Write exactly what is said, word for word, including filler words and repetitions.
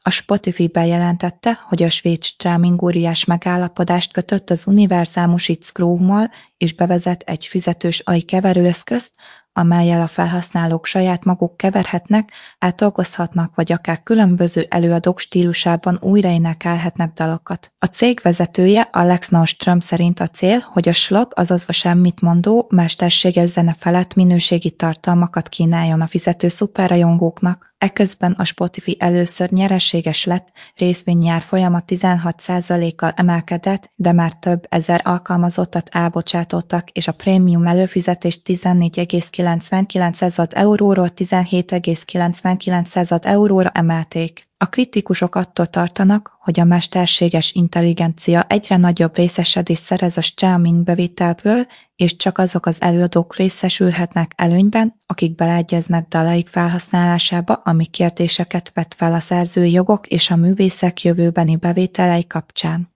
A Spotify bejelentette, hogy a svéd streaming óriás megállapodást kötött az Universal Music Group-mal és bevezet egy fizetős á i keverőeszközt, amellyel a felhasználók saját maguk keverhetnek, átdolgozhatnak vagy akár különböző előadók stílusában újraénekelhetnek dalokat. A cég vezetője Alex Norström szerint a cél, hogy a slog, azaz a semmit-mondó, mesterséges zene felett minőségi tartalmakat kínáljon a fizető szuperrajongóknak. Eközben a Spotify először nyereséges lett, részvényárfolyama tizenhat százalékkal emelkedett, de már több ezer alkalmazottat elbocsátottak, és a prémium előfizetést tizennégy egész kilencvenkilenc euróról tizenhét egész kilencvenkilenc euróra emelték. A kritikusok attól tartanak, hogy a mesterséges intelligencia egyre nagyobb részesedést szerez a streaming bevételből, és csak azok az előadók részesülhetnek előnyben, akik beleegyeznek dalaik felhasználásába, ami kérdéseket vet fel a szerzői jogok és a művészek jövőbeni bevételei kapcsán.